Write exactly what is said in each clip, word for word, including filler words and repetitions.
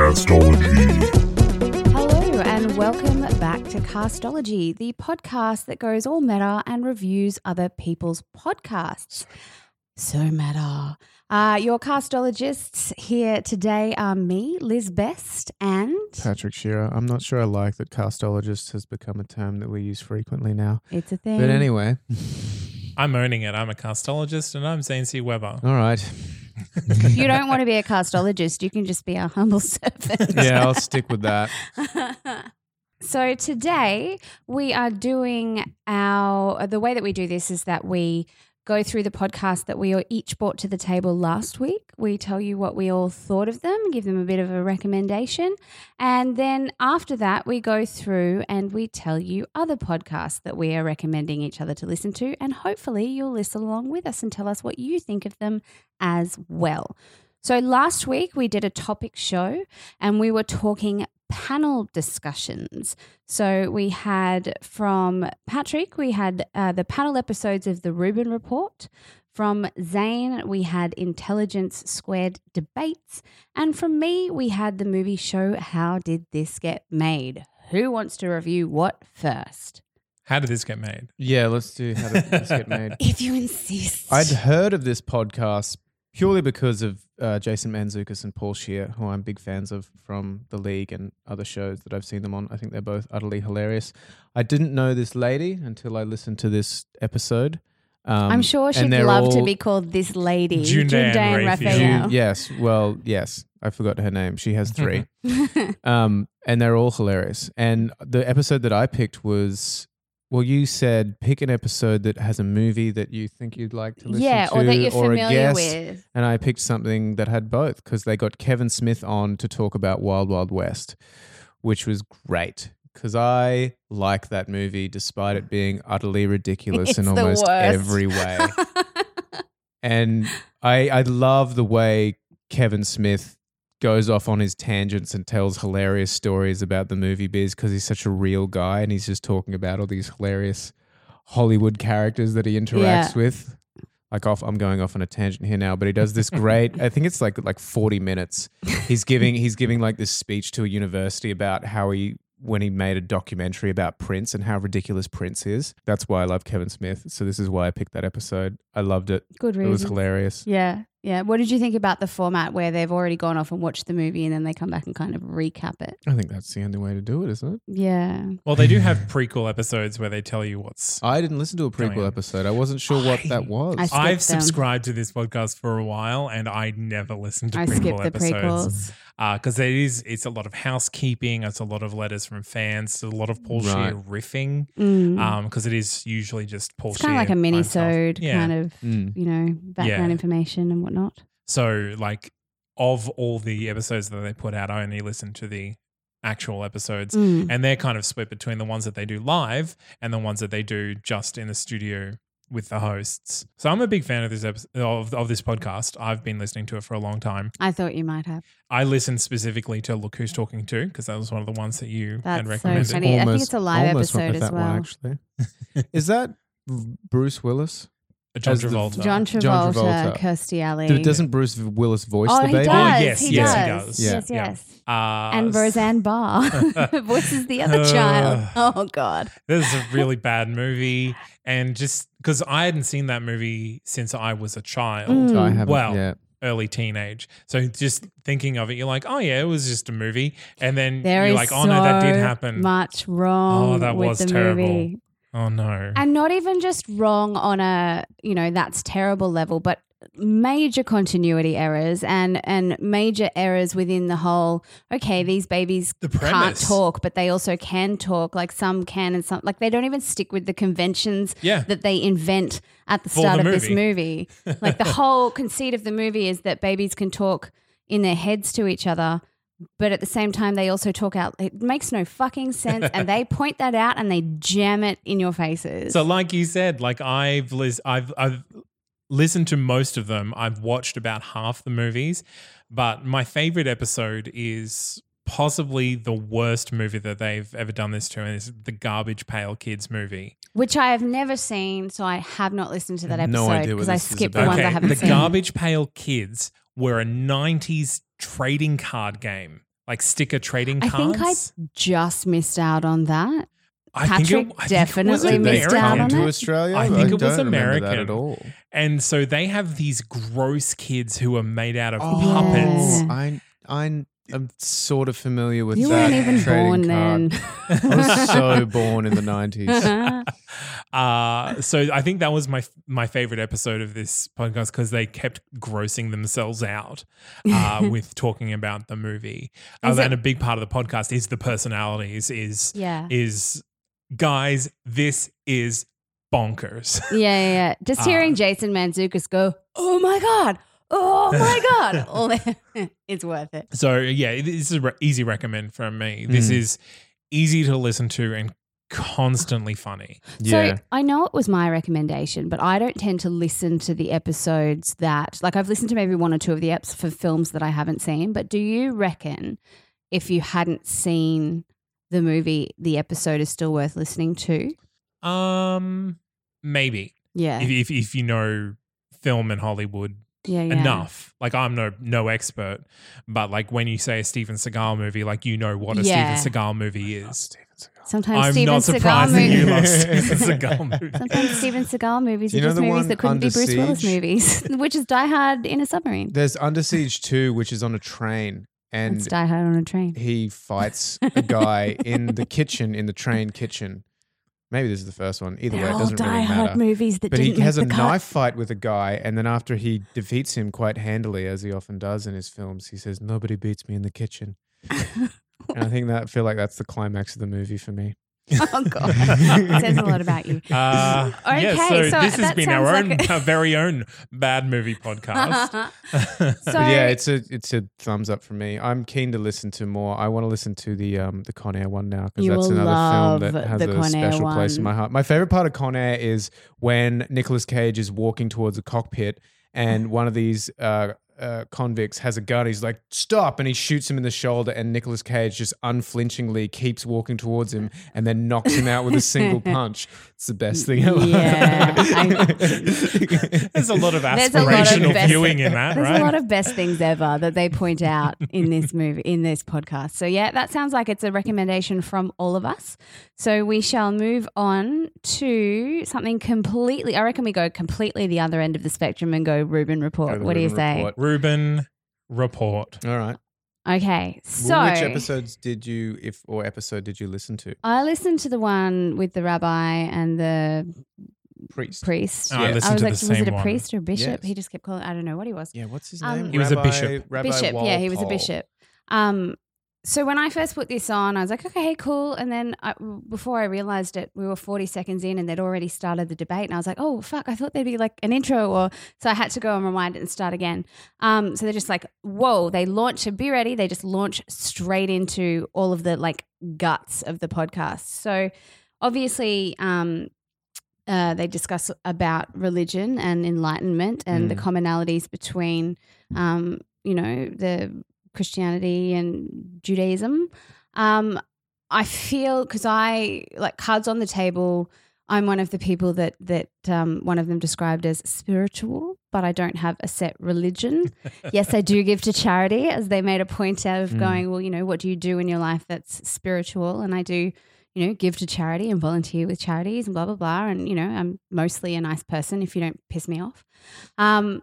Castology. Hello and welcome back to Castology, the podcast that goes all meta and reviews other people's podcasts. So meta. Uh, your castologists here today are me, Liz Best, and Patrick Shearer. I'm not sure I like that castologist has become a term that we use frequently now. It's a thing. But anyway. I'm owning it. I'm a castologist and I'm Zane C. Weber. All right. If you don't want to be a castologist, you can just be our humble servant. Yeah, I'll stick with that. So today we are doing our, the way that we do this is that we go through the podcast that we each brought to the table last week. We tell you what we all thought of them, give them a bit of a recommendation. And then after that, we go through and we tell you other podcasts that we are recommending each other to listen to. And hopefully you'll listen along with us and tell us what you think of them as well. So last week we did a topic show and we were talking panel discussions. So we had from Patrick, we had uh, the panel episodes of the Rubin Report. From Zane, we had Intelligence Squared debates. And from me, we had the movie show How Did This Get Made? Who wants to review what first? How did this get made? Yeah, let's do How Did This Get Made? If you insist. I'd heard of this podcast purely because of uh, Jason Mantzoukas and Paul Scheer, who I'm big fans of from The League and other shows that I've seen them on. I think they're both utterly hilarious. I didn't know this lady until I listened to this episode. Um, I'm sure she'd love all, to be called this lady. Jundan Raphael. June, yes, well, yes. I forgot her name. She has three. um, and they're all hilarious. And the episode that I picked was... Well, you said pick an episode that has a movie that you think you'd like to listen yeah, to. or that you're or familiar a guest, with. And I picked something that had both because they got Kevin Smith on to talk about Wild Wild West, which was great because I like that movie despite it being utterly ridiculous It's in the almost worst. every way. And I, I love the way Kevin Smith goes off on his tangents and tells hilarious stories about the movie biz because he's such a real guy and he's just talking about all these hilarious Hollywood characters that he interacts Yeah. with. Like off, I'm going off on a tangent here now, but he does this great. I think it's like like forty minutes. He's giving he's giving like this speech to a university about how he when he made a documentary about Prince and how ridiculous Prince is. That's why I love Kevin Smith. So this is why I picked that episode. I loved it. Good reason. It was hilarious. Yeah, yeah. What did you think about the format where they've already gone off and watched the movie and then they come back and kind of recap it? I think that's the only way to do it, isn't it? Yeah. Well, they do have prequel episodes where they tell you what's... I didn't listen to a Going prequel on. episode. I wasn't sure what I- that was. I skipped I've them. subscribed to this podcast for a while and I never listened to I prequel skipped the episodes. prequels. Because it is, it's a lot of housekeeping, it's a lot of letters from fans, it's a lot of Paul Right. Scheer riffing Mm. because it is usually just Paul It's Scheer. kind of like a by himself. mini-sode Yeah. kind of, Mm. you know, background Yeah. information and whatnot. So, like, of all the episodes that they put out, I only listen to the actual episodes. Mm. And they're kind of split between the ones that they do live and the ones that they do just in the studio with the hosts. So I'm a big fan of this episode, of, of this podcast. I've been listening to it for a long time. I thought you might have. I listened specifically to Look Who's Talking To because that was one of the ones that you That's had so recommended. funny. I think it's a live almost went episode with as that one, well. actually. Is that Bruce Willis? John As the- Travolta. John Travolta, John Travolta. Kirstie Alley. D- Doesn't Bruce Willis voice oh, the he baby? does. Oh, yes, he yes, he does. does. Yes, Yeah. yes. Uh, And Roseanne Barr voices the other child. Oh, God. This is a really bad movie. And just because I hadn't seen that movie since I was a child. Mm. I haven't Well, yet. early teenage. So just thinking of it, you're like, oh yeah, it was just a movie. And then There you're is like, oh no, that did so happen. much wrong Oh, that with was the terrible. movie. Oh no. And not even just wrong on a, you know, that's terrible level, but major continuity errors and and major errors within the whole, okay, these babies The can't premise. talk, but they also can talk. Like some can and some, like they don't even stick with the conventions Yeah. that they invent at the For start the of this movie. movie. Like the whole conceit of the movie is that babies can talk in their heads to each other, but at the same time they also talk out. It makes no fucking sense, and they point that out and they jam it in your faces. So like you said, like I've lis- I've I've listened to most of them. I've watched about half the movies, but my favorite episode is possibly the worst movie that they've ever done this to, and it's the Garbage Pail Kids movie. Which I have never seen, so I have not listened to that No episode idea what because I this is skipped the about. ones I Okay, haven't the seen. Garbage Pail Kids were a nineties trading card game like sticker trading I cards. think I just missed out on that. I Patrick think it, I definitely think it was missed out American. on to it? Australia? I think it was don't remember that American. at all. And so they have these gross kids who are made out of Oh, puppets. Yeah. I, I, I'm sort of familiar with You that. weren't even trading born card. then. I was so born in the nineties. Uh, so I think that was my my favorite episode of this podcast because they kept grossing themselves out uh, with talking about the movie. Uh, Is and it- a big part of the podcast is the personalities. Is Yeah. is guys, this is bonkers. Yeah, yeah, yeah. Just hearing Uh, Jason Mantzoukas go, "Oh my god, oh my god," all that, it's worth it. So yeah, it is an re- easy recommend from me. This Mm. is easy to listen to and constantly funny. Yeah. So I know it was my recommendation, but I don't tend to listen to the episodes that, like, I've listened to maybe one or two of the eps for films that I haven't seen. But do you reckon if you hadn't seen the movie, the episode is still worth listening to? Um, maybe Yeah, if, if if you know film and Hollywood yeah, yeah. enough. Like I'm no no expert, but like when you say a Steven Seagal movie, like you know what a Yeah. Steven Seagal movie is. Steven Seagal. Sometimes I'm Steven not Seagal surprised that you movies. love Steven Seagal movies. Sometimes Steven Seagal movies You are know just the movies one that couldn't be Under Bruce Willis Siege? movies, which is Die Hard in a submarine. There's Under Siege two, which is on a train, and It's Die Hard on a train. he fights a guy in the kitchen, in the train kitchen. Maybe this is the first one. Either way, They're it all doesn't Die really Hard matter. movies that But didn't he has a make the cut. knife fight with a guy, and then after he defeats him quite handily, as he often does in his films, he says, "Nobody beats me in the kitchen." And I think that I feel like that's the climax of the movie for me. Oh god, it says a lot about you. Uh, Okay, yeah, so, so this has that been our sounds own, like a- our very own bad movie podcast. So But yeah, it's a it's a thumbs up for me. I'm keen to listen to more. I want to listen to the um the Con Air one now because You that's will another film love that has the a Con Air special place in one. my heart. My favorite part of Con Air is when Nicolas Cage is walking towards a cockpit and one of these uh, uh, convicts has a gun. He's like, "Stop!" and he shoots him in the shoulder. And Nicolas Cage just unflinchingly keeps walking towards him and then knocks him out with a single punch. It's the best thing ever. Yeah, There's a lot of There's a lot of aspirational best- viewing in that, There's right? a lot of best things ever that they point out in this movie, in this podcast. So yeah, that sounds like it's a recommendation from all of us. So we shall move on to something completely, I reckon we go completely the other end of the spectrum and go Reuben Report. Go the What do you Reuben say? Report. Reuben Report. All right. Okay, so Which episodes did you, if or episode did you listen to? I listened to the one with the rabbi and the Priest. priest. Oh, I Yeah. listened I was to like, the was same it a one. priest or a bishop? Yes. He just kept calling. I don't know what he was. Yeah, what's his Um, name? He was a Rabbi- bishop. Rabbi Bishop, yeah, he was a Walpole. bishop. Um, so when I first put this on, I was like, okay, cool. And then I, before I realized it, we were forty seconds in and they'd already started the debate. And I was like, oh, fuck, I thought there'd be like an intro. Or so I had to go and rewind it and start again. Um, so they're just like, whoa, they launch, be ready. They just launch straight into all of the like guts of the podcast. So obviously, um, uh, they discuss about religion and enlightenment and the Mm. commonalities between, um, you know, the Christianity and Judaism. Um, I feel because I like cards on the table. I'm one of the people that that um, one of them described as spiritual, but I don't have a set religion. Yes, I do give to charity, as they made a point out of Mm. going, well, you know, what do you do in your life that's spiritual? And I do, you know, give to charity and volunteer with charities and blah, blah, blah. And, you know, I'm mostly a nice person if you don't piss me off. Um,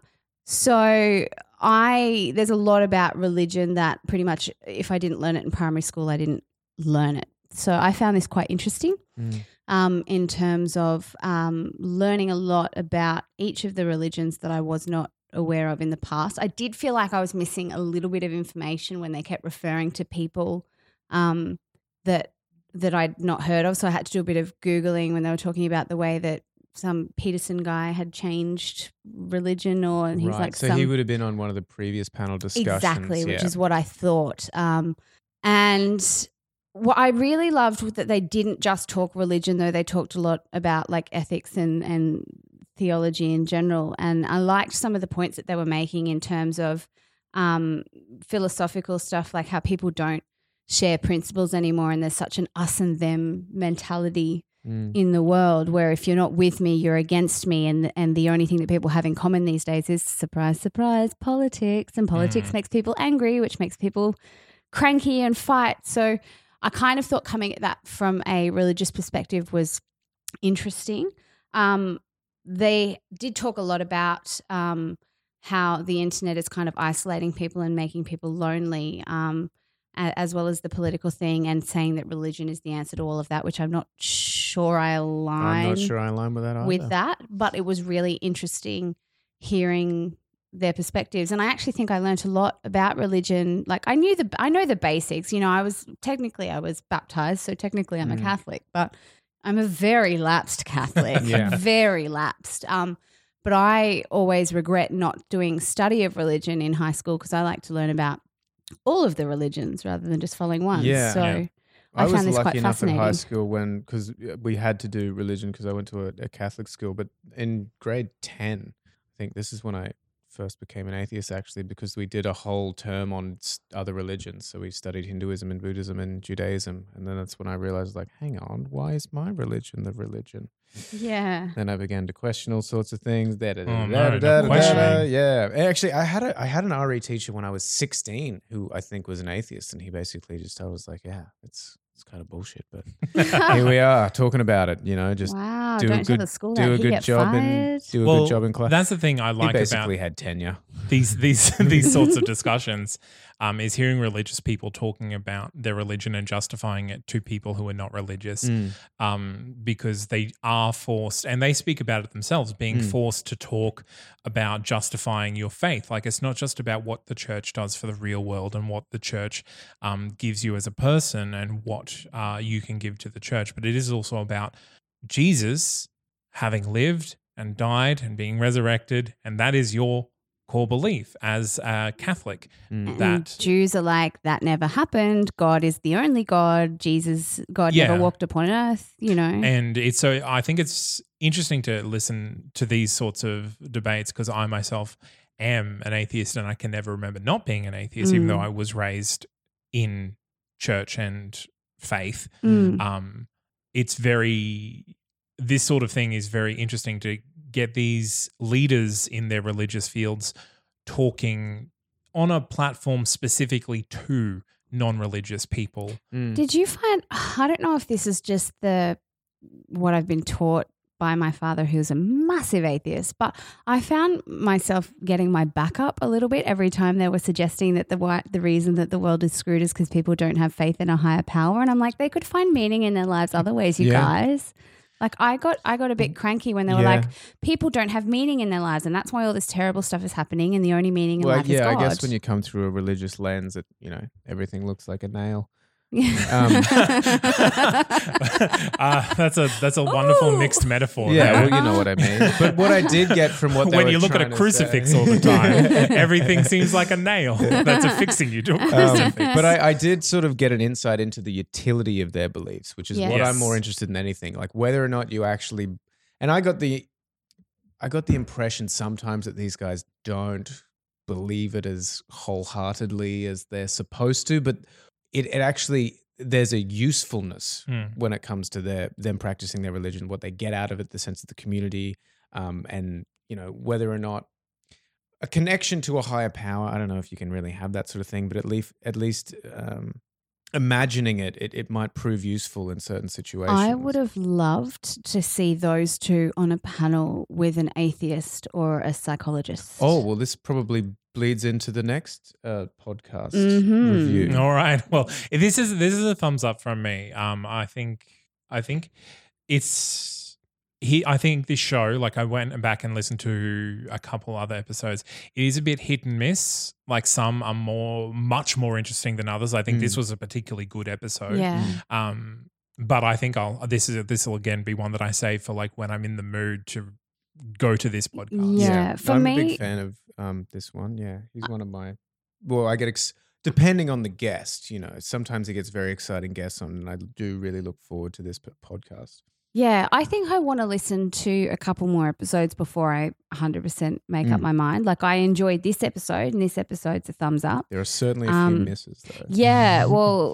so I, there's a lot about religion that pretty much if I didn't learn it in primary school, I didn't learn it. So I found this quite interesting. Mm. Um, in terms of um, learning a lot about each of the religions that I was not aware of in the past. I did feel like I was missing a little bit of information when they kept referring to people um, that that I'd not heard of. So I had to do a bit of Googling when they were talking about the way that some Peterson guy had changed religion or and he's right. like so some, he would have been on one of the previous panel discussions. exactly, which yeah. is what I thought. Um, and what I really loved was that they didn't just talk religion, though they talked a lot about like ethics and, and theology in general. And I liked some of the points that they were making in terms of um, philosophical stuff, like how people don't share principles anymore and there's such an us and them mentality Mm. in the world where if you're not with me, you're against me. And and the only thing that people have in common these days is surprise, surprise, politics. And politics Mm. makes people angry, which makes people cranky and fight. So I kind of thought coming at that from a religious perspective was interesting. Um, they did talk a lot about um, how the internet is kind of isolating people and making people lonely, um, a- as well as the political thing, and saying that religion is the answer to all of that, which I'm not sure I align I'm not sure I align with that either. with that. But it was really interesting hearing their perspectives, and I actually think I learned a lot about religion. Like I knew the I know the basics. You know, I was technically I was baptized, so technically I'm Mm. a Catholic, but I'm a very lapsed Catholic, Yeah. very lapsed. Um, but I always regret not doing study of religion in high school because I like to learn about all of the religions rather than just following one. Yeah. So Yeah. I, I was found this lucky quite enough in high fascinating. school when, because we had to do religion because I went to a, a Catholic school, but in grade ten, I think this is when I first became an atheist actually, because we did a whole term on s- other religions. So we studied Hinduism and Buddhism and Judaism. And then that's when I realized, like, hang on, why is my religion the religion? Yeah. Then I began to question all sorts of things. Da, da, da, Oh, da, no, da, no da, da, questioning. Yeah. Actually, I had a I had an R E teacher when I was sixteen who I think was an atheist, and he basically just told us like, yeah, it's it's kind of bullshit, but here we are talking about it. You know, just wow. do Don't a tell good the school do that a he good get job fired. in do a well, good job in class. that's the thing I He like about basically had tenure. these these these sorts of discussions um, is hearing religious people talking about their religion and justifying it to people who are not religious, Mm. um, because they are forced, and they speak about it themselves, being Mm. forced to talk about justifying your faith. Like it's not just about what the church does for the real world and what the church um, gives you as a person and what uh, you can give to the church, but it is also about Jesus having lived and died and being resurrected, and that is your core belief as a Catholic. Mm. And That Jews are like, that never happened. God is the only God. Jesus, God Yeah. never walked upon earth, you know. and it's so I think it's interesting to listen to these sorts of debates because I myself am an atheist and I can never remember not being an atheist, even Mm. though I was raised in church and faith. Mm. Um, it's very this sort of thing is very interesting to get these leaders in their religious fields talking on a platform specifically to non-religious people. Mm. Did you find, I don't know if this is just the, what I've been taught by my father, who's a massive atheist, but I found myself getting my back up a little bit every time they were suggesting that the wi- the reason that the world is screwed is because people don't have faith in a higher power. And I'm like, they could find meaning in their lives other ways, you Yeah. guys. Like I got I got a bit cranky when they were Yeah. like, people don't have meaning in their lives, and that's why all this terrible stuff is happening, and the only meaning in Well, life yeah, is God. I guess when you come through a religious lens, it you know everything looks like a nail. uh, that's a that's a wonderful Ooh. mixed metaphor. Yeah, there. well, you know what I mean. But what I did get from what they when were you look at a trying to crucifix say- all the time, everything seems like a nail that's affixing you to a Um, crucifix. but I, I did sort of get an insight into the utility of their beliefs, which is Yeah. what Yes. I'm more interested in anything. Like whether or not you actually, and I got the, I got the impression sometimes that these guys don't believe it as wholeheartedly as they're supposed to, but it, it actually there's a usefulness Hmm. when it comes to their them practicing their religion, what they get out of it, the sense of the community, um, and you know whether or not a connection to a higher power. I don't know if you can really have that sort of thing, but at least at least um, imagining it, it, it might prove useful in certain situations. I would have loved to see those two on a panel with an atheist or a psychologist. Oh well, this probably bleeds into the next uh, podcast Mhm. review. All right. Well, this is this is a thumbs up from me. Um, I think I think it's he. I think this show, like I went back and listened to a couple other episodes. It is a bit hit and miss. Like some are more, much more interesting than others. I think Mm. this was a particularly good episode. Yeah. Um, but I think I'll this is this will again be one that I save for like when I'm in the mood to go to this podcast. Yeah. For I'm a me- big fan of um, this one. Yeah, he's one of my. Well, I get ex- depending on the guest. You know, sometimes he gets very exciting guests on, and I do really look forward to this p- podcast. Yeah, I think I want to listen to a couple more episodes before I one hundred percent make up Mm. my mind. Like I enjoyed this episode, and this episode's a thumbs up. There are certainly a few Um, misses though. Yeah, well,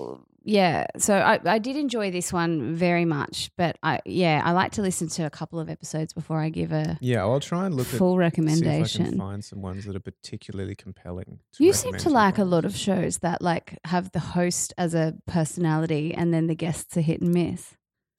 yeah, so I, I did enjoy this one very much, but I yeah, I like to listen to a couple of episodes before I give a Yeah, I'll try and look full at see if I can recommendation. find some ones that are particularly compelling. To You seem recommend to you like a guys. lot of shows that like have the host as a personality and then the guests are hit and miss.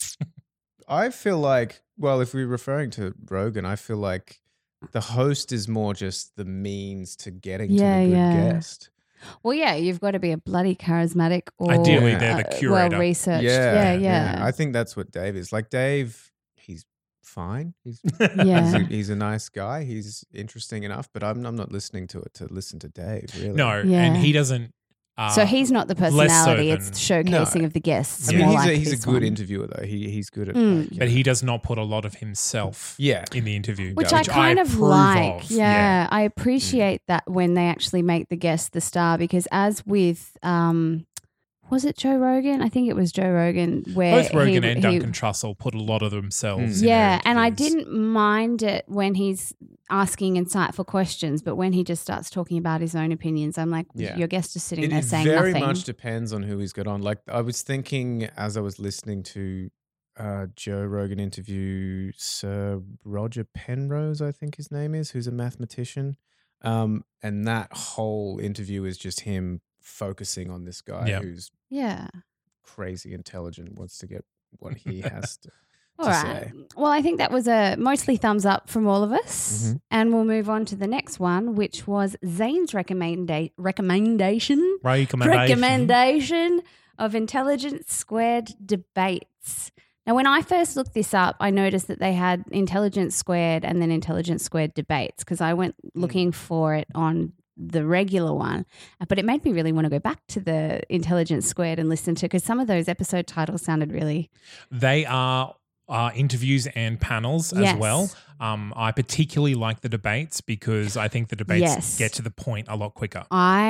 I feel like, well, if we're referring to Rogan, I feel like the host is more just the means to getting Yeah, to the good yeah. guest. Well, yeah, you've got to be a bloody charismatic or Ideally, Yeah. they're the uh, curator. well researched. Yeah, Yeah, yeah. I think that's what Dave is. Like Dave, he's fine. He's he's, Yeah. a, he's a nice guy. He's interesting enough, but I'm I'm not listening to it to listen to Dave. Really, No, Yeah. and he doesn't. Uh, So he's not the less so personality; than- it's showcasing No. of the guests. I mean, more he's like a he's a this good one. interviewer though. He he's good at. Mm. Like, you But know- he does not put a lot of himself yeah, in the interview, Which I kind of approve like. of. Yeah, I appreciate that when they actually make the guest the star because as with um was it Joe Rogan? I think it was Joe Rogan where Both Rogan he, and he- Duncan Trussell put a lot of themselves. Mm. in their Yeah, and I interviews. didn't mind it when he's asking insightful questions, but when he just starts talking about his own opinions, I'm like, Yeah. your guest is sitting It, there it saying very nothing. much depends on who he's got on. Like I was thinking as I was listening to uh, Joe Rogan interview Sir Roger Penrose, I think his name is, who's a mathematician, um, and that whole interview is just him focusing on this guy Yeah. who's Yeah. crazy intelligent, wants to get what he has to. All to right. say. Well, I think that was a mostly thumbs up from all of us. Mhm. And we'll move on to the next one, which was Zane's recommenda- recommendation. Recommendation. recommendation of Intelligence Squared debates. Now, when I first looked this up, I noticed that they had Intelligence Squared and then Intelligence Squared debates because I went looking for it on the regular one, but it made me really want to go back to the Intelligence Squared and listen to because some of those episode titles sounded really They are uh, interviews and panels as Yes. well. Um, I particularly like the debates because I think the debates Yes. get to the point a lot quicker.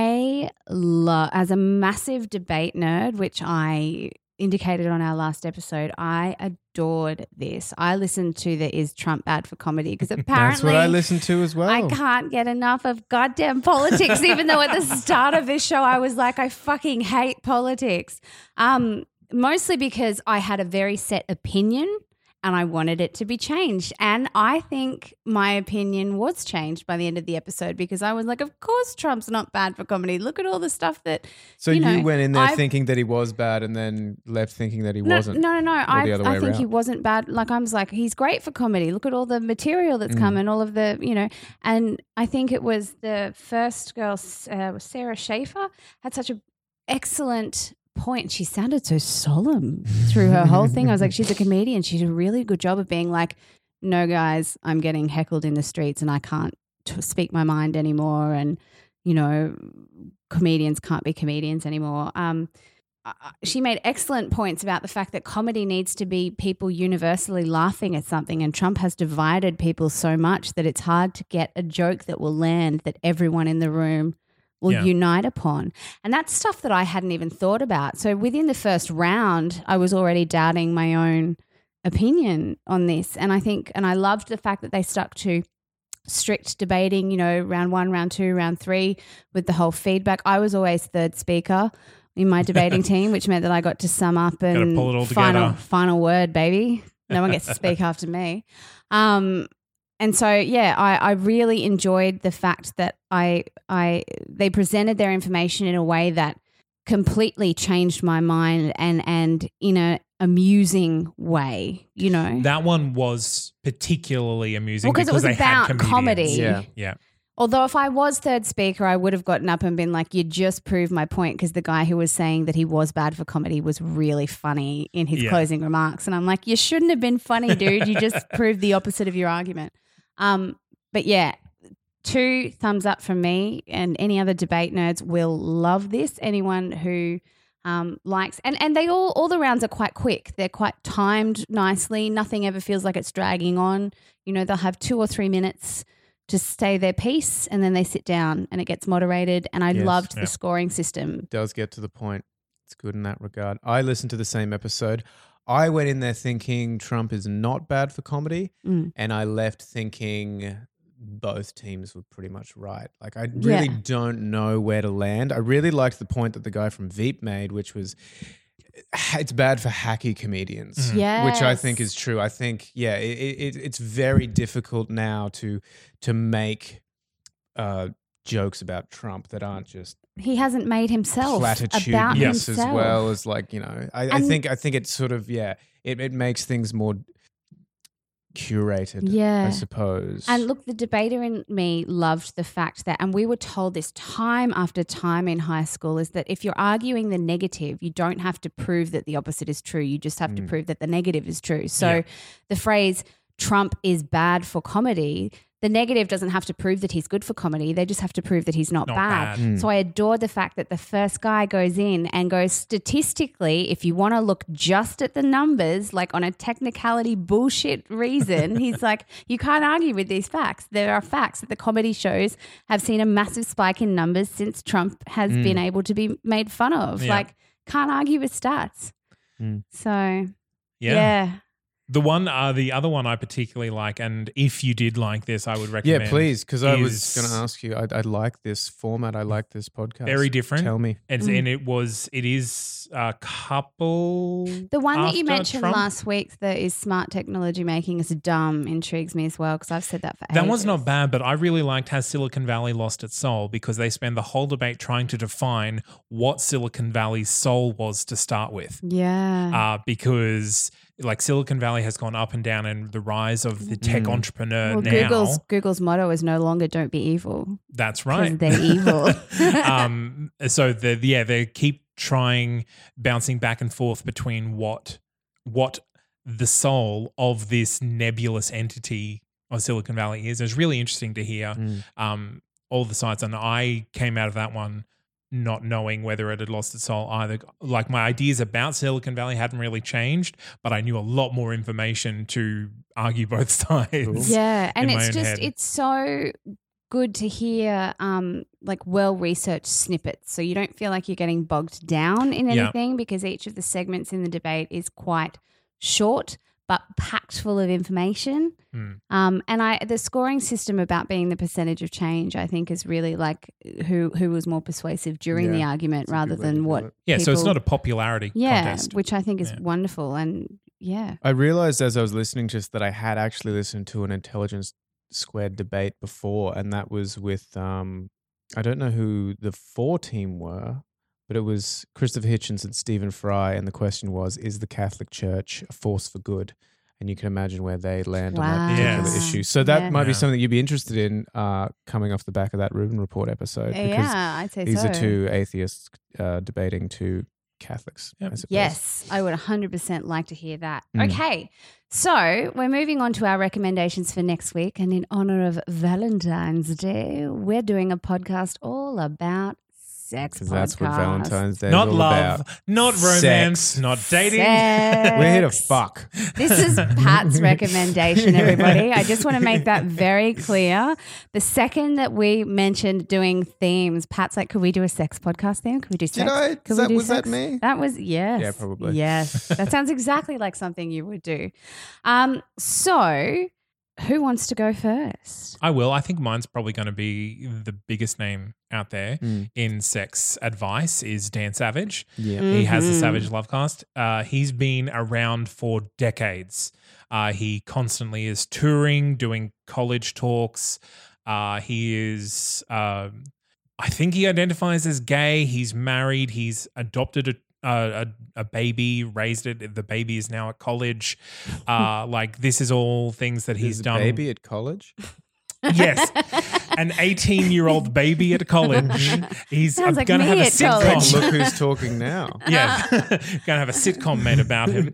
I love, as a massive debate nerd, which I indicated on our last episode, I adored this. I listened to the Is Trump Bad for Comedy because That's apparently what I listened to as well. I can't get enough of goddamn politics, even though at the start of this show I was like, I fucking hate politics. Um, mostly because I had a very set opinion and I wanted it to be changed. And I think my opinion was changed by the end of the episode because I was like, of course Trump's not bad for comedy. Look at all the stuff that so you you, know, went in there I've- thinking that he was bad and then left thinking that he no, wasn't. No, no, no. I, the other I way think he around. wasn't bad. Like I was like, he's great for comedy. Look at all the material that's Mm. come and all of the, you know. And I think it was the first girl, uh, Sarah Schaefer, had such an excellent point. She sounded so solemn through her whole thing. I was like, she's a comedian. She did a really good job of being like, no, guys, I'm getting heckled in the streets and I can't t- speak my mind anymore. And, you know, comedians can't be comedians anymore. Um, uh, she made excellent points about the fact that comedy needs to be people universally laughing at something, and Trump has divided people so much that it's hard to get a joke that will land that everyone in the room will Yeah. unite upon. And that's stuff that I hadn't even thought about. So within the first round, I was already doubting my own opinion on this. And I think, and I loved the fact that they stuck to strict debating, you know, round one, round two, round three with the whole feedback. I was always third speaker in my debating team, which meant that I got to sum up and pull it all final, together. final word, baby. No one gets to speak after me. Um, and so, yeah, I, I really enjoyed the fact that I, I, they presented their information in a way that completely changed my mind and, and in a amusing way, you know. That one was particularly amusing Well, 'cause it was they had about comedians. comedy. Yeah. Yeah. Although if I was third speaker, I would have gotten up and been like, you just proved my point because the guy who was saying that he was bad for comedy was really funny in his Yeah. closing remarks. And I'm like, you shouldn't have been funny, dude. You just proved the opposite of your argument. Um, but yeah, two thumbs up from me, and any other debate nerds will love this. Anyone who um, likes, and, and they all, all the rounds are quite quick. They're quite timed nicely. Nothing ever feels like it's dragging on. You know, they'll have two or three minutes to stay their piece and then they sit down and it gets moderated. And I Yes. loved Yeah. the scoring system. It does get to the point. It's good in that regard. I listened to the same episode. I went in there thinking Trump is not bad for comedy, Mm. and I left thinking both teams were pretty much right. Like I really Yeah. don't know where to land. I really liked the point that the guy from Veep made, which was it's bad for hacky comedians, Mhm. Yes. which I think is true. I think, yeah, it, it, it's very difficult now to to make uh, jokes about Trump that aren't just He hasn't made himself about platitudinous himself. as well as like, you know, I, I And- think I think it's sort of, yeah, it, it makes things more curated, Yeah. I suppose. And look, the debater in me loved the fact that, and we were told this time after time in high school, is that if you're arguing the negative, you don't have to prove that the opposite is true. You just have to Mm. prove that the negative is true. So Yeah. the phrase Trump is bad for comedy, the negative doesn't have to prove that he's good for comedy. They just have to prove that he's not, Not bad. bad. Mm. So I adore the fact that the first guy goes in and goes, statistically, if you want to look just at the numbers, like on a technicality bullshit reason, he's like, you can't argue with these facts. There are facts that the comedy shows have seen a massive spike in numbers since Trump has Mm. been able to be made fun of. Yeah. Like, can't argue with stats. Mm. So, Yeah. yeah. The one, uh, the other one I particularly like, and if you did like this, I would recommend. yeah, please, because I was is going to ask you. I, I like this format. I like this podcast. Very different. Tell me. And, Mm. and it was, it is a couple. The one that you after mentioned Trump. last week that is smart technology making us dumb intrigues me as well, because I've said that for That ages. one's not bad, but I really liked Has Silicon Valley Lost Its Soul, because they spend the whole debate trying to define what Silicon Valley's soul was to start with. Yeah. Uh, because like Silicon Valley has gone up and down, and the rise of the tech Mm. entrepreneur well, now. Google's Google's motto is no longer "Don't be evil." That's 'Cause right. they're evil. um, so the yeah, they keep trying, bouncing back and forth between what what the soul of this nebulous entity of Silicon Valley is. It's really interesting to hear Mm. um, all the sides, and I came out of that one not knowing whether it had lost its soul either. Like, my ideas about Silicon Valley hadn't really changed, but I knew a lot more information to argue both sides. Cool. Yeah, and in my it's own just head. it's so good to hear um like well researched snippets, so you don't feel like you're getting bogged down in Yeah. anything, because each of the segments in the debate is quite short but packed full of information. Hmm. Um, and I the scoring system about being the percentage of change, I think, is really like who who was more persuasive during the Yeah, argument that's a rather good way to than do what. it. Yeah, so it's people- not a popularity Yeah, contest. which I think is Yeah. wonderful, and yeah. I realized as I was listening just that I had actually listened to an Intelligence Squared debate before, and that was with um, I don't know who the four team were, but it was Christopher Hitchens and Stephen Fry, and the question was, is the Catholic Church a force for good? And you can imagine where they land on that Wow. particular Yes. issue. So that Yeah. might be Yeah. something you'd be interested in uh, coming off the back of that Rubin Report episode. Because Yeah, I'd say these so. are two atheists uh, debating two Catholics. Yep. I suppose. Yes, I would one hundred percent like to hear that. Mm. Okay, so we're moving on to our recommendations for next week. And in honor of Valentine's Day, we're doing a podcast all about sex. Because that's what podcast. Valentine's Day Not is all love, about. not Sex. romance, not dating. Sex. We're here to fuck. This is Pat's recommendation, everybody. I just want to make that very clear. The second that we mentioned doing themes, Pat's like, could we do a sex podcast theme? Could we do sex? Did I? Could Is we that- do was that sex? me? That was, yes. Yeah, probably. Yes. That sounds exactly like something you would do. Um, so who wants to go first? I will. I think mine's probably going to be the biggest name out there Mm. in sex advice is Dan Savage. Yeah. He has the Mhm. Savage Lovecast. Uh, he's been around for decades. Uh, he constantly is touring, doing college talks. Uh, he is, um, I think he identifies as gay. He's married. He's adopted a a, a, a baby, raised it. The baby is now at college. Uh, like, this is all things that he's Is a done. baby at college? Yes, an eighteen-year-old baby at college. He's Sounds like going to me have a at sitcom. college. Look who's talking now. Yeah, going to have a sitcom made about him.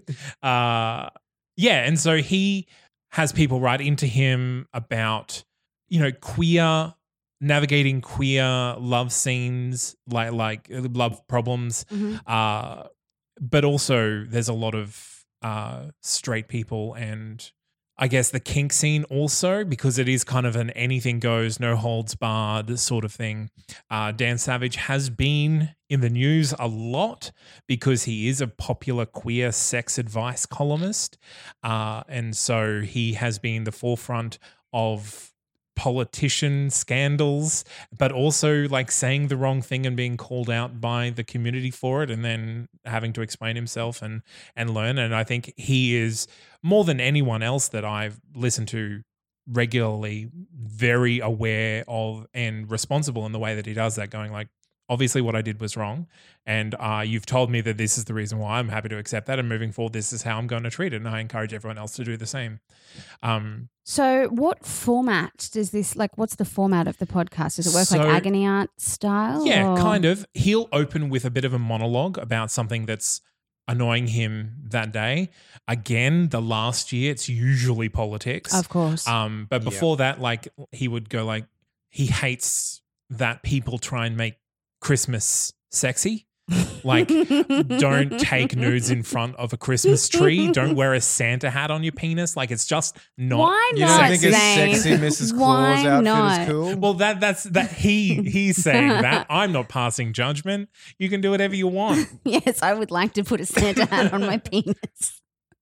Uh, yeah, and so he has people write into him about, you know, queer, navigating queer love scenes, like like love problems. Mhm. Uh, but also there's a lot of uh, straight people and I guess the kink scene also, because it is kind of an anything goes, no holds barred sort of thing. Uh, Dan Savage has been in the news a lot because he is a popular queer sex advice columnist. Uh, and so he has been the forefront of politician scandals, but also like saying the wrong thing and being called out by the community for it and then having to explain himself and and learn. And I think he is, more than anyone else that I've listened to regularly, very aware of and responsible in the way that he does that, going like, obviously what I did was wrong, and uh, you've told me that this is the reason why. I'm happy to accept that, and moving forward, this is how I'm going to treat it, and I encourage everyone else to do the same. Um, So what format does this, like what's the format of the podcast? Does it work So- like agony aunt style? Yeah, or- kind of. He'll open with a bit of a monologue about something that's annoying him that day. Again, the last year, it's usually politics. Of course. Um, but before that, like he would go like, he hates that people try and make Christmas sexy. Like, don't take nudes in front of a Christmas tree. Don't wear a Santa hat on your penis. Like, it's just not. Why You not? don't think a Zane? sexy Missus Why Claus outfit not? is cool? Well, that that's that he he's saying that. I'm not passing judgment. You can do whatever you want. Yes, I would like to put a Santa hat on my penis.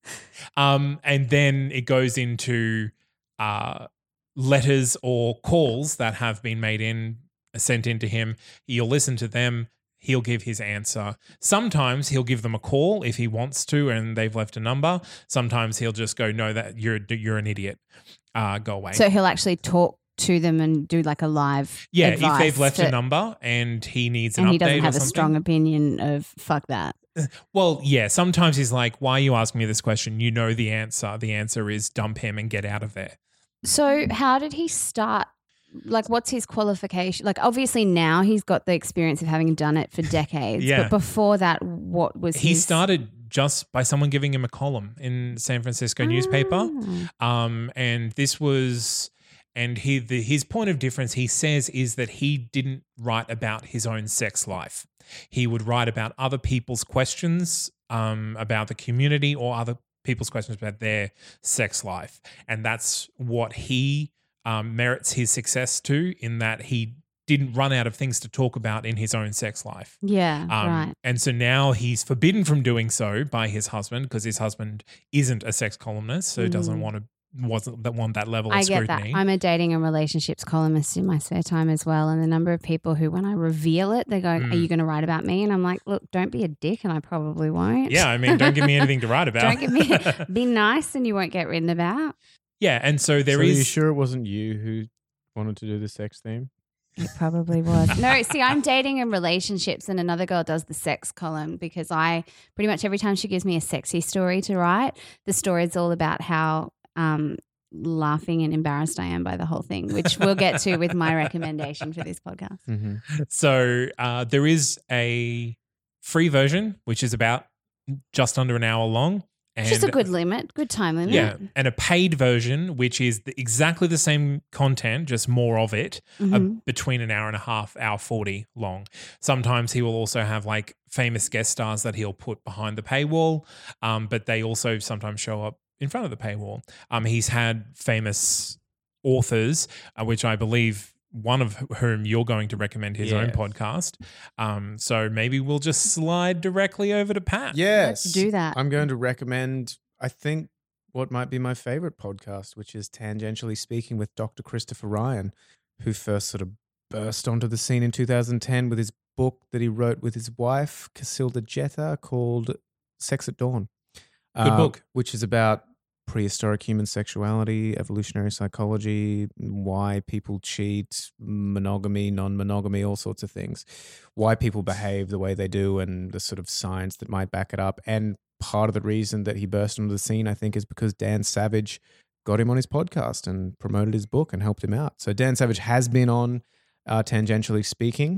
Um, and then it goes into uh, letters or calls that have been made in, sent in to him. You'll listen to them. He'll give his answer. Sometimes he'll give them a call if he wants to and they've left a number. Sometimes he'll just go, no, that you're you're an idiot. Uh, go away. So he'll actually talk to them and do like a live yeah, advice if they've left to- a number and he needs an and update he doesn't or have a something. strong opinion of fuck that. Well, yeah, sometimes he's like, why are you asking me this question? You know the answer. The answer is dump him and get out of there. So how did he start? Like, what's his qualification? Like, obviously now he's got the experience of having done it for decades. Yeah. But before that, what was He his? started just by someone giving him a column in San Francisco newspaper. Ah. Um, and this was, and he, the, his point of difference, he says, is that he didn't write about his own sex life. He would write about other people's questions um, about the community or other people's questions about their sex life. And that's what he um, merits his success to, in that he didn't run out of things to talk about in his own sex life. Yeah, Um, right. And so now he's forbidden from doing so by his husband, because his husband isn't a sex columnist, so doesn't Mm. want to wasn't that want that level of I get scrutiny. that. I'm a dating and relationships columnist in my spare time as well. And the number of people who, when I reveal it, they go, Mm. are you going to write about me? And I'm like, look, don't be a dick, and I probably won't. Yeah, I mean, don't give me anything to write about. Don't give me, be nice and you won't get written about. Yeah, and so there so is. are you sure it wasn't you who wanted to do the sex theme? It probably was. No, see, I'm dating and relationships, and another girl does the sex column, because I pretty much every time she gives me a sexy story to write, the story is all about how um, laughing and embarrassed I am by the whole thing, which we'll get to with my recommendation for this podcast. Mm-hmm. So uh, there is a free version, which is about just under an hour long. And It's just a good limit, good time limit. Yeah, and a paid version, which is the, exactly the same content, just more of it, uh, Mhm. between an hour and a half, hour forty long. Sometimes he will also have like famous guest stars that he'll put behind the paywall, um, but they also sometimes show up in front of the paywall. Um, he's had famous authors, uh, which I believe one of whom you're going to recommend his own Yes. podcast. Um, so maybe we'll just slide directly over to Pat. Yes. Let's do that. I'm going to recommend, I think, what might be my favorite podcast, which is Tangentially Speaking with Doctor Christopher Ryan, who first sort of burst onto the scene in two thousand ten with his book that he wrote with his wife, Casilda Jetta, called Sex at Dawn. Good book. Which is about prehistoric human sexuality, evolutionary psychology, why people cheat, monogamy, non-monogamy, all sorts of things, why people behave the way they do, and the sort of science that might back it up. And part of the reason that he burst onto the scene, I think, is because Dan Savage got him on his podcast and promoted his book and helped him out. So Dan Savage has been on uh, Tangentially Speaking.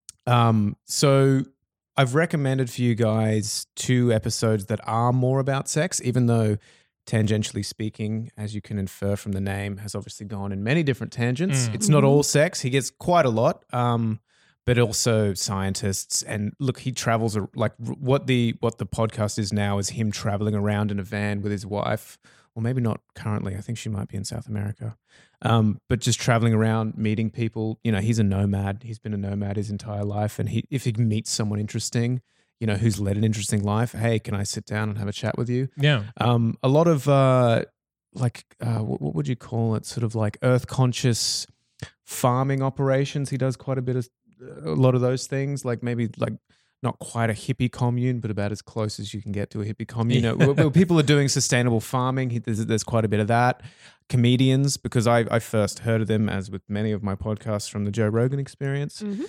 Um, so I've recommended for you guys two episodes that are more about sex, even though Tangentially Speaking, as you can infer from the name, has obviously gone in many different tangents. Mm. It's not all sex. He gets quite a lot, um, but also scientists. And look, he travels a- like r- what the what the podcast is now is him traveling around in a van with his wife, or maybe not currently. I think she might be in South America, um, but just traveling around, meeting people. You know, he's a nomad. He's been a nomad his entire life, and he if he meets someone interesting, you know, who's led an interesting life, hey, can I sit down and have a chat with you? Yeah. Um, a lot of uh, like uh, what, what would you call it? Sort of like earth conscious farming operations. He does quite a bit of a lot of those things. Like maybe like not quite a hippie commune, but about as close as you can get to a hippie commune. You know, where, where people are doing sustainable farming. He, there's, there's quite a bit of that. Comedians, because I, I first heard of them, as with many of my podcasts, from the Joe Rogan Experience. Mm-hmm.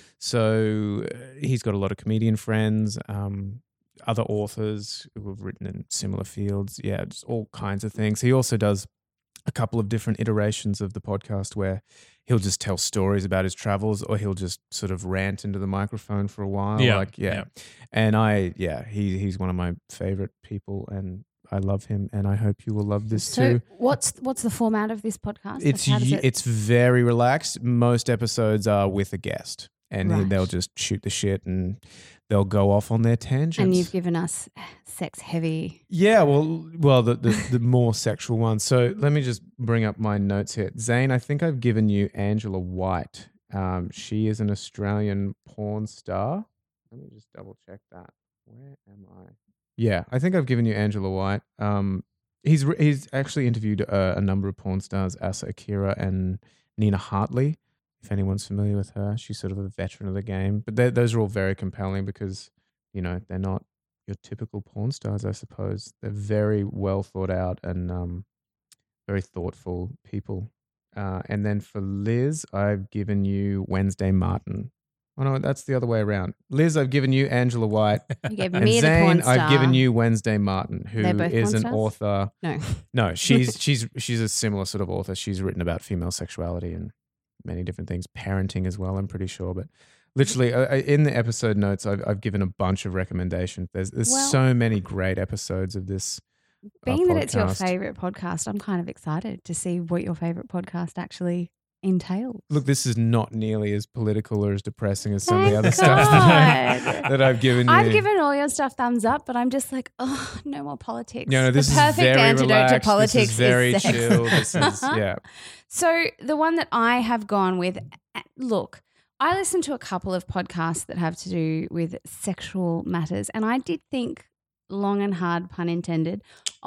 So uh, he's got a lot of comedian friends, um, other authors who have written in similar fields. Yeah, just all kinds of things. He also does a couple of different iterations of the podcast where he'll just tell stories about his travels, or he'll just sort of rant into the microphone for a while. Yeah, like yeah. yeah. And I, yeah, he he's one of my favorite people, and I love him, and I hope you will love this So too. what's what's the format of this podcast? It's Like, how does y- it- it's very relaxed. Most episodes are with a guest, and Right. they'll just shoot the shit, and they'll go off on their tangents. and you've given us sex heavy. Yeah, well, well, the, the the more sexual ones. So let me just bring up my notes here. Zane, I think I've given you Angela White. Um, she is an Australian porn star. Let me just double check that. Where am I? Yeah, I think I've given you Angela White. Um, he's re- he's actually interviewed uh, a number of porn stars, Asa Akira and Nina Hartley. If anyone's familiar with her, she's sort of a veteran of the game. But they're- those are all very compelling because, you know, they're not your typical porn stars, I suppose. They're very well thought out and um, very thoughtful people. Uh, and then for Liz, I've given you Wednesday Martin. Oh, no, that's the other way around. Liz, I've given you Angela White. You gave And me the porn Zane, star. I've given you Wednesday Martin, who They're both is porn an stars? author. No. No, she's she's she's a similar sort of author. She's written about female sexuality and many different things, parenting as well, I'm pretty sure. But literally, uh, uh, in the episode notes, I've I've given a bunch of recommendations. There's there's Well- so many great episodes of this. uh, Being that it's your podcast. favorite podcast, I'm kind of excited to see what your favorite podcast actually entails. Look, this is not nearly as political or as depressing as some of the Thank other stuff that, I, God. that I've given you. I've given all your stuff thumbs up, but I'm just like, oh, no more politics. No, no, this the is perfect very antidote relaxed. to politics This is very is sex. chill. This is yeah. So the one that I have gone with, uh, look, I listen to a couple of podcasts that have to do with sexual matters, and I did think long and hard, pun intended,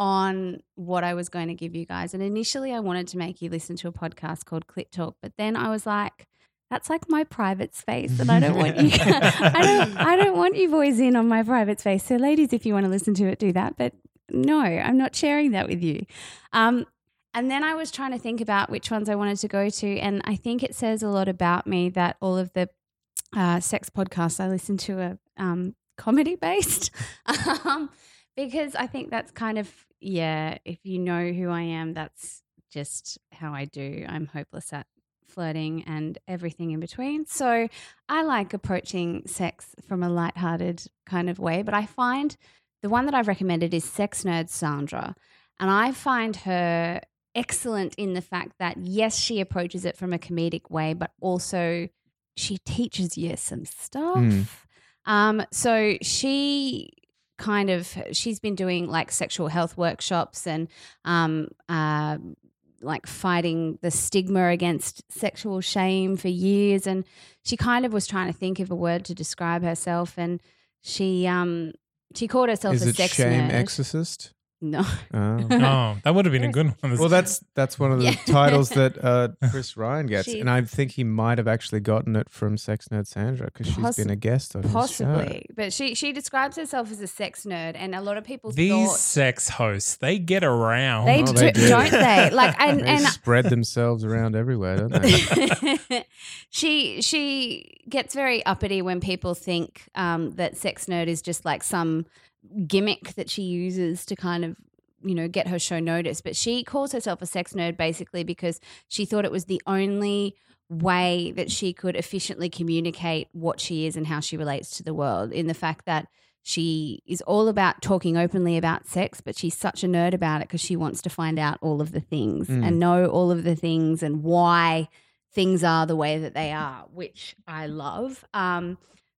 on what I was going to give you guys. And initially I wanted to make you listen to a podcast called Clit Talk, but then I was like, that's like my private space, and I don't want you. I don't. I don't want you boys in on my private space. So, ladies, if you want to listen to it, do that. But no, I'm not sharing that with you. Um, and then I was trying to think about which ones I wanted to go to, and I think it says a lot about me that all of the uh, sex podcasts I listen to are um, comedy based, um, because I think that's kind of yeah. If you know who I am, that's just how I do. I'm hopeless at flirting and everything in between. So I like approaching sex from a lighthearted kind of way, but I find the one that I've recommended is Sex Nerd Sandra, and I find her excellent in the fact that yes, she approaches it from a comedic way, but also she teaches you some stuff. Mm. Um, so she kind of she's been doing like sexual health workshops and um, uh, like fighting the stigma against sexual shame for years, and she kind of was trying to think of a word to describe herself, and she um she called herself Is a it sex shame nerd. exorcist? No. Oh. Oh, that would have been a good one. Well, that's that's one of the Yeah. titles that uh, Chris Ryan gets, She- and I think he might have actually gotten it from Sex Nerd Sandra because she's Possi- been a guest on his show. Possibly, but she she describes herself as a sex nerd, and a lot of people These thought sex hosts, they get around. they, Oh, do, they do. don't they? Like and They and spread themselves around everywhere, don't they? she she gets very uppity when people think um, that sex nerd is just like some gimmick that she uses to kind of you know get her show noticed. But she calls herself a sex nerd basically because she thought it was the only way that she could efficiently communicate what she is and how she relates to the world, in the fact that she is all about talking openly about sex, but she's such a nerd about it because she wants to find out all of the things Mm. and know all of the things and why things are the way that they are, which I love. Um,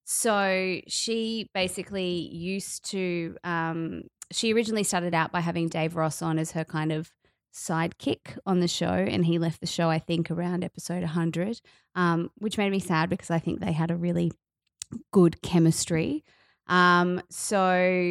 so she basically used to, um, she originally started out by having Dave Ross on as her kind of sidekick on the show, and he left the show, I think, around episode one hundred, um, which made me sad because I think they had a really good chemistry. Um, so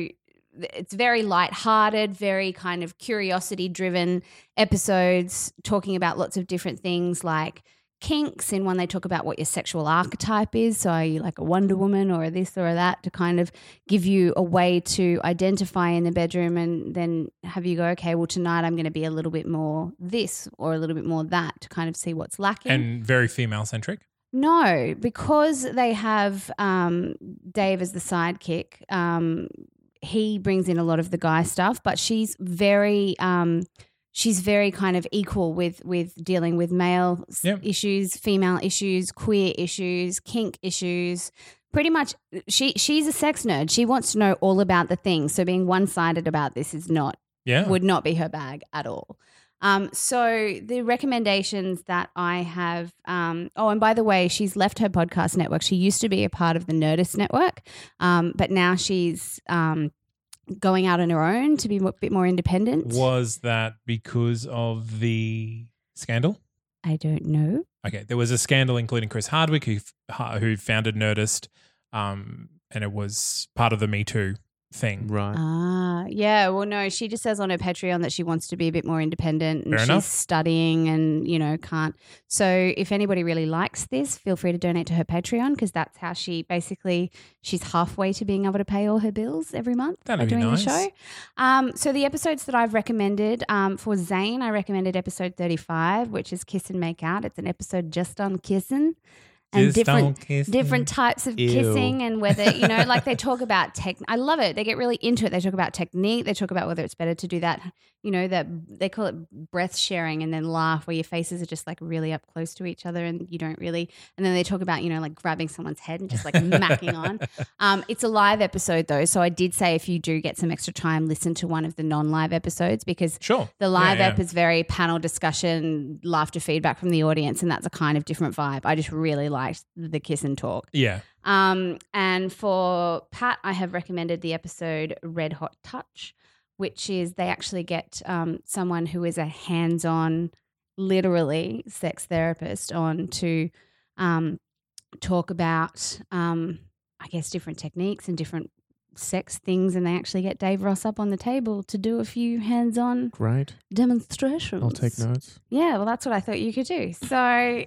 it's very lighthearted, very kind of curiosity-driven episodes talking about lots of different things like kinks. In one, they talk about what your sexual archetype is. So are you like a Wonder Woman or a this or a that, to kind of give you a way to identify in the bedroom, and then have you go, okay, well, tonight I'm going to be a little bit more this or a little bit more that, to kind of see what's lacking. And very female-centric? No, because they have um, Dave as the sidekick. Um, he brings in a lot of the guy stuff, but she's very um, she's very kind of equal with with dealing with male s- Yep. issues, female issues, queer issues, kink issues. Pretty much, she she's a sex nerd. She wants to know all about the things. So being one sided about this is not Yeah. would not be her bag at all. Um, so the recommendations that I have, um, oh, and by the way, she's left her podcast network. She used to be a part of the Nerdist network, um, but now she's um, going out on her own to be a bit more independent. Was that because of the scandal? I don't know. Okay, there was a scandal including Chris Hardwick, who who founded Nerdist, um, and it was part of the Me Too thing. Right. Ah, yeah. Well, no, she just says on her Patreon that she wants to be a bit more independent, and Fair she's enough. studying and, you know, can't. So if anybody really likes this, feel free to donate to her Patreon, because that's how she basically, she's halfway to being able to pay all her bills every month That'd by be doing nice. the show. Um, so the episodes that I've recommended um, for Zane, I recommended episode thirty-five, which is Kiss and Make Out. It's an episode just on kissing. And Just different don't kiss different me. types of Ew. kissing, and whether, you know, like they talk about tech. I love it. They get really into it. They talk about technique. They talk about whether it's better to do that, you know, that they call it breath sharing, and then laugh, where your faces are just like really up close to each other and you don't really. And then they talk about, you know, like grabbing someone's head and just like macking on. Um, it's a live episode though, so I did say if you do get some extra time, listen to one of the non-live episodes, because Sure. the live Yeah, ep yeah. is very panel discussion, laughter, feedback from the audience, and that's a kind of different vibe. I just really liked the kiss and talk. Yeah. Um, and for Pat, I have recommended the episode Red Hot Touch, which is they actually get um, someone who is a hands-on, literally sex therapist on to um, talk about, um, I guess, different techniques and different sex things, and they actually get Dave Ross up on the table to do a few hands-on Great. demonstrations. I'll take notes. Yeah, well, that's what I thought you could do. So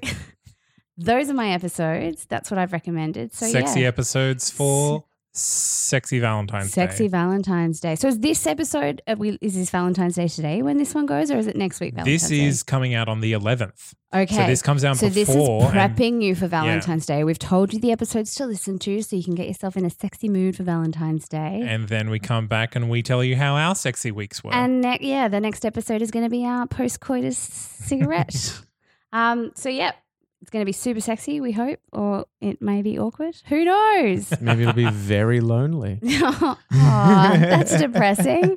those are my episodes. That's what I've recommended. So Sexy yeah, episodes for Sexy Valentine's Sexy Day. Valentine's Day. So is this episode, uh, we, is this Valentine's Day today when this one goes, or is it next week Valentine's This Day? is coming out on the eleventh. Okay. So this comes out So this is before. and- prepping you for Valentine's Day. We've told you the episodes to listen to so you can get yourself in a sexy mood for Valentine's Day. And then we come back and we tell you how our sexy weeks were. And ne- yeah, the next episode is going to be our post-coitus cigarette. um. So yeah, it's going to be super sexy, we hope, or it may be awkward. Who knows? Maybe it'll be very lonely. Oh, that's depressing.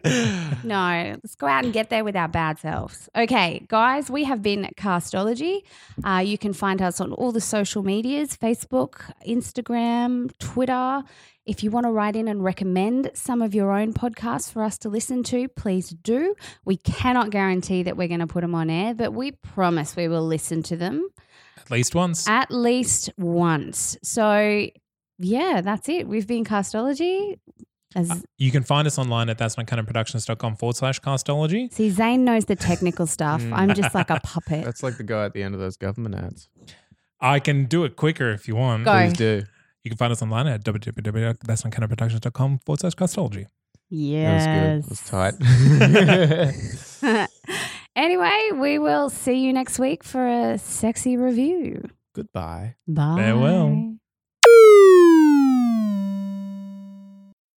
No, let's go out and get there with our bad selves. Okay, guys, we have been Castology. Uh, you can find us on all the social medias, Facebook, Instagram, Twitter. If you want to write in and recommend some of your own podcasts for us to listen to, please do. We cannot guarantee that we're going to put them on air, but we promise we will listen to them At least once. at least once. So, yeah, that's it. We've been Castology. As You can find us online at that's my kind of productions.com forward slash castology. See, Zane knows the technical stuff. Mm. I'm just like a puppet. That's like the guy at the end of those government ads. I can do it quicker if you want. Go. Please do. You can find us online at w w w dot that's my kind of productions.com forward slash castology. Yes. That was good. That was tight. Anyway, we will see you next week for a sexy review. Goodbye. Bye. Farewell.